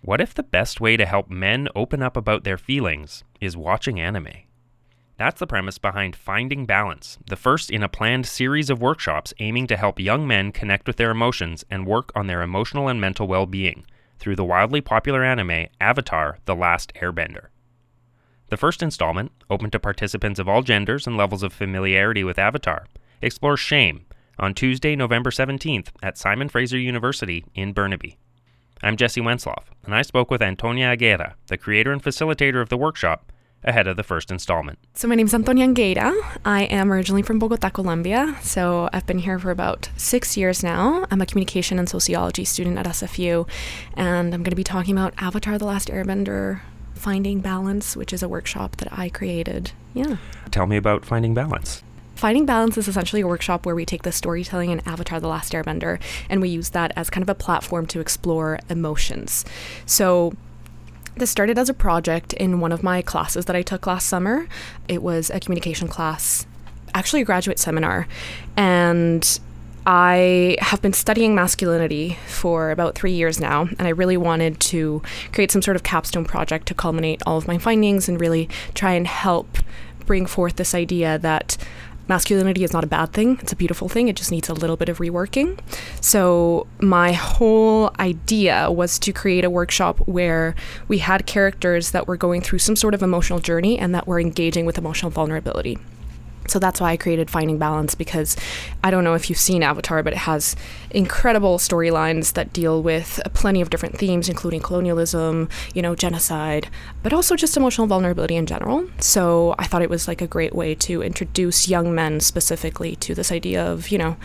What if the best way to help men open up about their feelings is watching anime? That's the premise behind Finding Balance, the first in a planned series of workshops aiming to help young men connect with their emotions and work on their emotional and mental well-being through the wildly popular anime Avatar: The Last Airbender. The first installment, open to participants of all genders and levels of familiarity with Avatar, explores shame on Tuesday, November 17th at Simon Fraser University in Burnaby. I'm Jesse Wensloff, and I spoke with Antonia Aguera, the creator and facilitator of the workshop, ahead of the first installment. So my name is Antonia Aguera. I am originally from Bogota, Colombia. So I've been here for about 6 years now. I'm a communication and sociology student at SFU, and I'm going to be talking about Avatar: The Last Airbender, Finding Balance, which is a workshop that I created. Yeah. Tell me about Finding Balance. Finding Balance is essentially a workshop where we take the storytelling in Avatar: The Last Airbender and we use that as kind of a platform to explore emotions. So this started as a project in one of my classes that I took last summer. It was a communication class, actually a graduate seminar, and I have been studying masculinity for about 3 years now, and I really wanted to create some sort of capstone project to culminate all of my findings and really try and help bring forth this idea that masculinity is not a bad thing. It's a beautiful thing. It just needs a little bit of reworking. So my whole idea was to create a workshop where we had characters that were going through some sort of emotional journey and that were engaging with emotional vulnerability. So that's why I created Finding Balance, because I don't know if you've seen Avatar, but it has incredible storylines that deal with plenty of different themes, including colonialism, genocide, but also just emotional vulnerability in general. So I thought it was like a great way to introduce young men specifically to this idea of,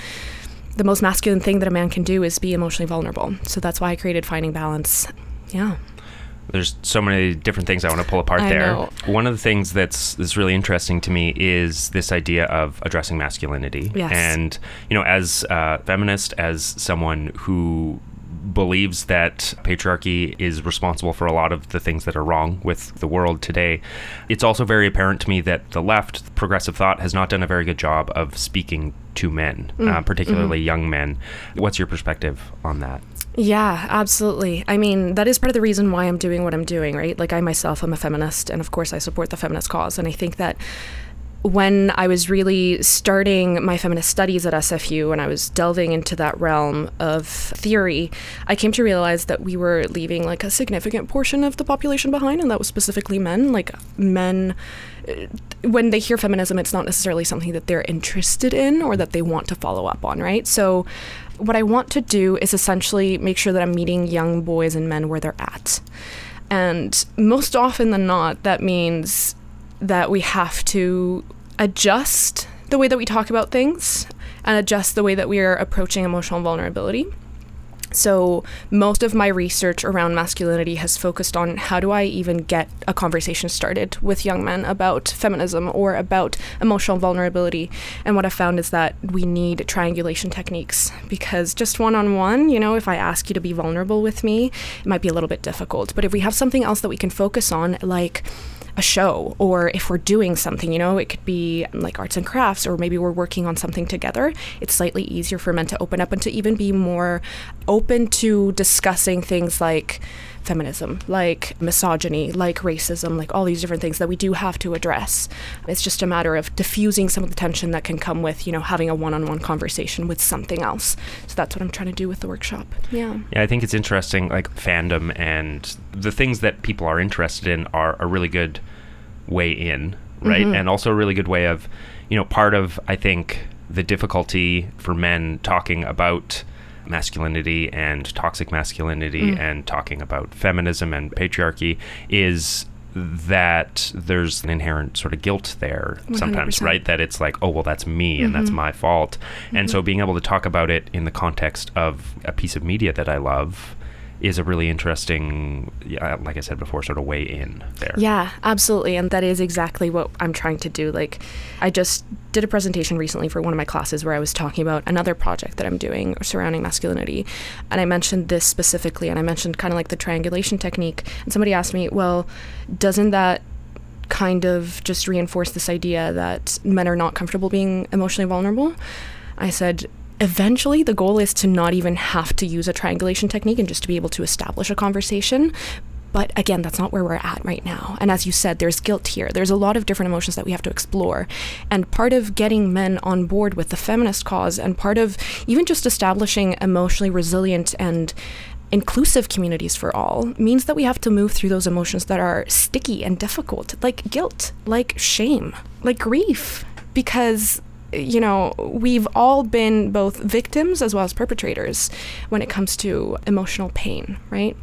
the most masculine thing that a man can do is be emotionally vulnerable. So that's why I created Finding Balance. Yeah. There's so many different things I want to pull apart there. One of the things that's really interesting to me is this idea of addressing masculinity. Yes. And, as a feminist, as someone who believes that patriarchy is responsible for a lot of the things that are wrong with the world today, it's also very apparent to me that the left, progressive thought, has not done a very good job of speaking to men, particularly young men. What's your perspective on that? Yeah, absolutely. I mean, that is part of the reason why I'm doing what I'm doing, right? Like, I myself am a feminist, and of course I support the feminist cause. And I think that when I was really starting my feminist studies at SFU and I was delving into that realm of theory, I came to realize that we were leaving like a significant portion of the population behind, and that was specifically men. Like, men, when they hear feminism, it's not necessarily something that they're interested in or that they want to follow up on, right? So what I want to do is essentially make sure that I'm meeting young boys and men where they're at. And most often than not, that means that we have to adjust the way that we talk about things and adjust the way that we are approaching emotional vulnerability. So most of my research around masculinity has focused on how do I even get a conversation started with young men about feminism or about emotional vulnerability. And what I found is that we need triangulation techniques, because just one-on-one, if I ask you to be vulnerable with me, it might be a little bit difficult. But if we have something else that we can focus on, like a show, or if we're doing something, it could be like arts and crafts, or maybe we're working on something together, it's slightly easier for men to open up and to even be more open to discussing things like feminism, like misogyny, like racism, like all these different things that we do have to address. It's just a matter of diffusing some of the tension that can come with, having a one-on-one conversation with something else. So that's what I'm trying to do with the workshop. Yeah, I think it's interesting, like fandom and the things that people are interested in are a really good way in, right? And also a really good way of, part of, I think, the difficulty for men talking about masculinity and toxic masculinity and talking about feminism and patriarchy is that there's an inherent sort of guilt there 100%. Sometimes, right? That it's like, oh, well, that's me and that's my fault. And so being able to talk about it in the context of a piece of media that I love is a really interesting, like I said before, sort of way in there. Yeah, absolutely. And that is exactly what I'm trying to do. Like, I just did a presentation recently for one of my classes where I was talking about another project that I'm doing surrounding masculinity. And I mentioned this specifically, and I mentioned kind of like the triangulation technique. And somebody asked me, well, doesn't that kind of just reinforce this idea that men are not comfortable being emotionally vulnerable? I said, eventually the goal is to not even have to use a triangulation technique and just to be able to establish a conversation. But again, that's not where we're at right now. And as you said, there's guilt here. There's a lot of different emotions that we have to explore. And part of getting men on board with the feminist cause, and part of even just establishing emotionally resilient and inclusive communities for all, means that we have to move through those emotions that are sticky and difficult, like guilt, like shame, like grief. Because, you know, we've all been both victims as well as perpetrators when it comes to emotional pain, right?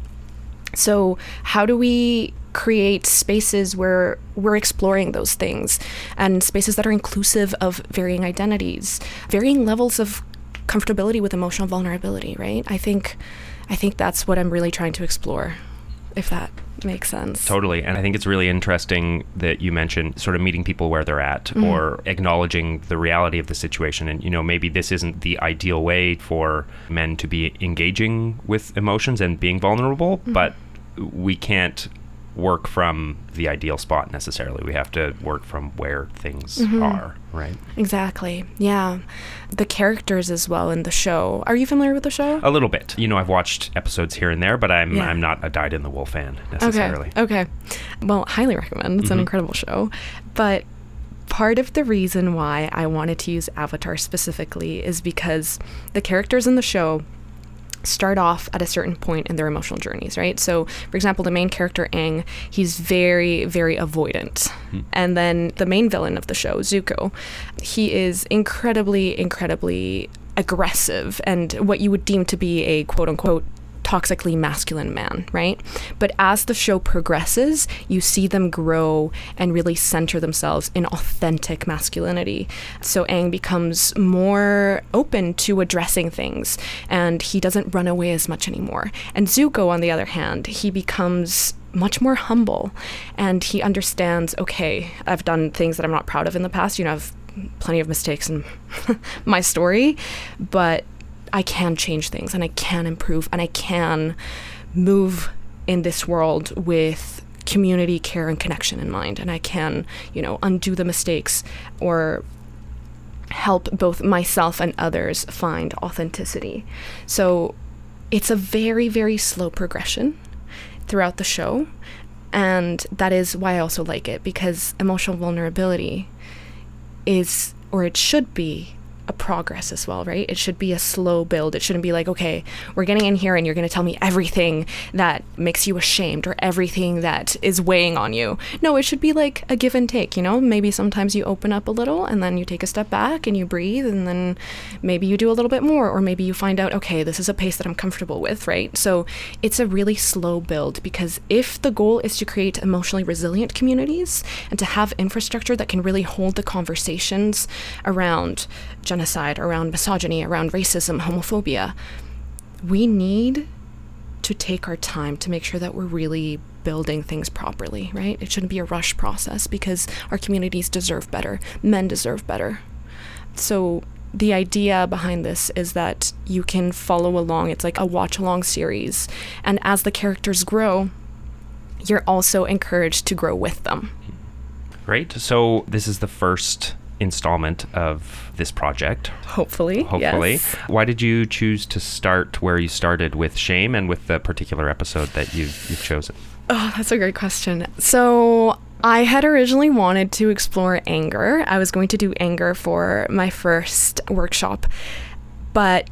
So how do we create spaces where we're exploring those things, and spaces that are inclusive of varying identities, varying levels of comfortability with emotional vulnerability, right? I think that's what I'm really trying to explore, if that makes sense. Totally. And I think it's really interesting that you mentioned sort of meeting people where they're at, or acknowledging the reality of the situation. And, you know, maybe this isn't the ideal way for men to be engaging with emotions and being vulnerable, but we can't work from the ideal spot necessarily. We have to work from where things are, right? Exactly. Yeah. The characters as well in the show. Are you familiar with the show? A little bit. You know, I've watched episodes here and there, but I'm not a dyed-in-the-wool fan necessarily. Okay. Well, highly recommend. It's an incredible show. But part of the reason why I wanted to use Avatar specifically is because the characters in the show start off at a certain point in their emotional journeys, right? So, for example, the main character, Aang, he's very, very avoidant. And then the main villain of the show, Zuko, he is incredibly, incredibly aggressive and what you would deem to be a quote-unquote toxically masculine man, right? But as the show progresses, you see them grow and really center themselves in authentic masculinity. So Aang becomes more open to addressing things, and he doesn't run away as much anymore. And Zuko, on the other hand, he becomes much more humble, and he understands, okay, I've done things that I'm not proud of in the past. You know, I've plenty of mistakes in my story, but I can change things, and I can improve, and I can move in this world with community, care, and connection in mind. And I can, you know, undo the mistakes or help both myself and others find authenticity. So it's a very, very slow progression throughout the show. And that is why I also like it, because emotional vulnerability is, or it should be, a progress as well, right? It should be a slow build. It shouldn't be like, okay, we're getting in here and you're going to tell me everything that makes you ashamed or everything that is weighing on you. No, it should be like a give and take, you know? Maybe sometimes you open up a little and then you take a step back and you breathe, and then maybe you do a little bit more, or maybe you find out, okay, this is a pace that I'm comfortable with, right? So it's a really slow build, because if the goal is to create emotionally resilient communities and to have infrastructure that can really hold the conversations around genocide, around misogyny, around racism, homophobia, we need to take our time to make sure that we're really building things properly, right? It shouldn't be a rush process, because our communities deserve better. Men deserve better. So the idea behind this is that you can follow along. It's like a watch-along series. And as the characters grow, you're also encouraged to grow with them. Great. So this is the first installment of this project. Hopefully. Yes. Why did you choose to start where you started with shame and with the particular episode that you've chosen? Oh, that's a great question. So I had originally wanted to explore anger. I was going to do anger for my first workshop, but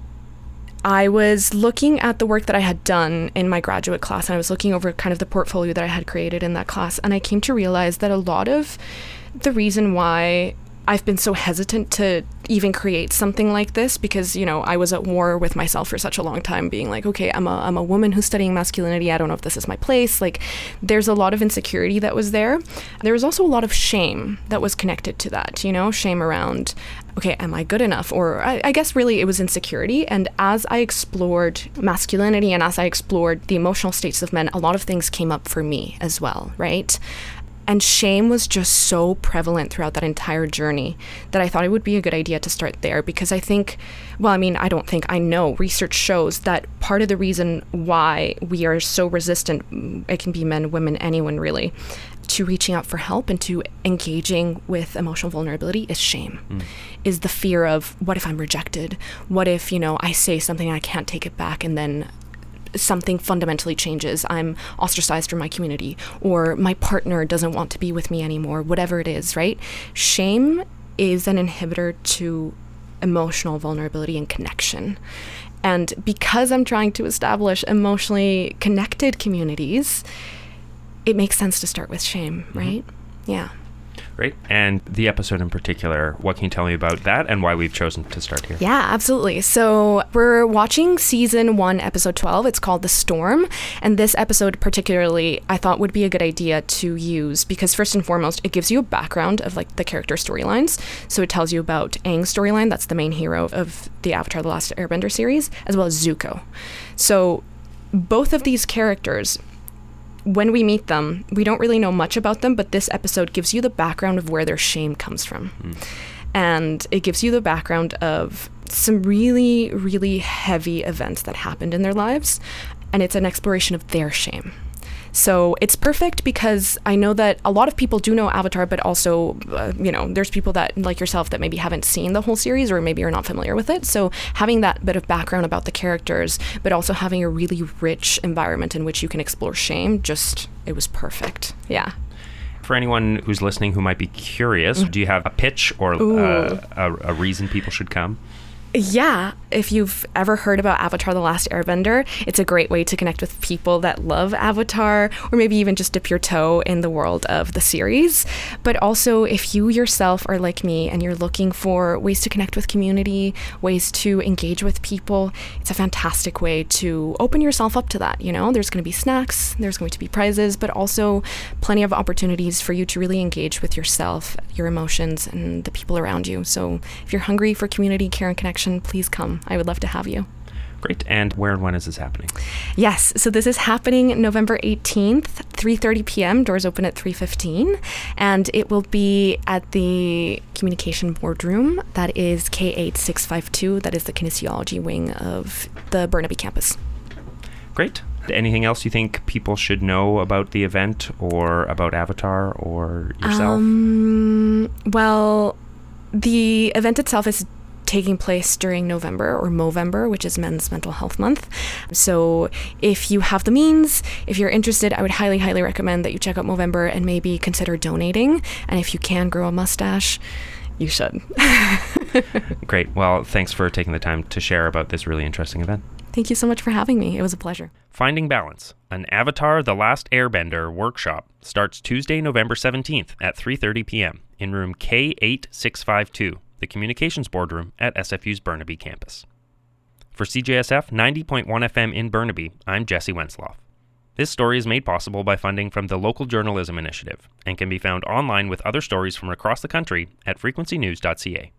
I was looking at the work that I had done in my graduate class, and I was looking over kind of the portfolio that I had created in that class, and I came to realize that a lot of the reason why I've been so hesitant to even create something like this, because, you know, I was at war with myself for such a long time, being like, okay, I'm a woman who's studying masculinity. I don't know if this is my place. Like, there's a lot of insecurity that was there. There was also a lot of shame that was connected to that, you know, shame around, okay, am I good enough? Or I guess really it was insecurity. And as I explored masculinity and as I explored the emotional states of men, a lot of things came up for me as well, right? And shame was just so prevalent throughout that entire journey that I thought it would be a good idea to start there, because I think, well, I mean, I know research shows that part of the reason why we are so resistant, it can be men, women, anyone really, to reaching out for help and to engaging with emotional vulnerability is shame, is the fear of, what if I'm rejected? What if, I say something and I can't take it back, and then something fundamentally changes. I'm ostracized from my community, or my partner doesn't want to be with me anymore, whatever it is, right? Shame is an inhibitor to emotional vulnerability and connection. And because I'm trying to establish emotionally connected communities, it makes sense to start with shame, right? Yeah. Great. And the episode in particular, what can you tell me about that and why we've chosen to start here? Yeah, absolutely. So we're watching season 1, episode 12. It's called The Storm. And this episode particularly, I thought would be a good idea to use because first and foremost, it gives you a background of like the character storylines. So it tells you about Aang's storyline. That's the main hero of the Avatar: The Last Airbender series, as well as Zuko. So both of these characters, when we meet them, we don't really know much about them, but this episode gives you the background of where their shame comes from. And it gives you the background of some really, really heavy events that happened in their lives. And it's an exploration of their shame. So it's perfect because I know that a lot of people do know Avatar, but also, there's people that, like yourself, that maybe haven't seen the whole series or maybe are not familiar with it. So having that bit of background about the characters, but also having a really rich environment in which you can explore shame, it was perfect. Yeah. For anyone who's listening who might be curious, do you have a pitch or a reason people should come? Yeah, if you've ever heard about Avatar: The Last Airbender, it's a great way to connect with people that love Avatar, or maybe even just dip your toe in the world of the series. But also, if you yourself are like me and you're looking for ways to connect with community, ways to engage with people, it's a fantastic way to open yourself up to that. There's going to be snacks, there's going to be prizes, but also plenty of opportunities for you to really engage with yourself, your emotions, and the people around you. So if you're hungry for community, care, and connection, please come. I would love to have you. Great. And where and when is this happening? Yes. So this is happening November 18th, 3:30 p.m. Doors open at 3:15. And it will be at the Communication Boardroom. That is K8652. That is the kinesiology wing of the Burnaby campus. Great. Anything else you think people should know about the event or about Avatar or yourself? Well, the event itself is taking place during November, or Movember, which is Men's Mental Health Month. So if you have the means, if you're interested, I would highly, highly recommend that you check out Movember and maybe consider donating. And if you can grow a mustache, you should. Great. Well, thanks for taking the time to share about this really interesting event. Thank you so much for having me. It was a pleasure. Finding Balance, an Avatar: The Last Airbender workshop, starts Tuesday, November 17th at 3:30 p.m. in room K8652. The Communications Boardroom at SFU's Burnaby campus. For CJSF 90.1 FM in Burnaby, I'm Jesse Wensloff. This story is made possible by funding from the Local Journalism Initiative and can be found online with other stories from across the country at frequencynews.ca.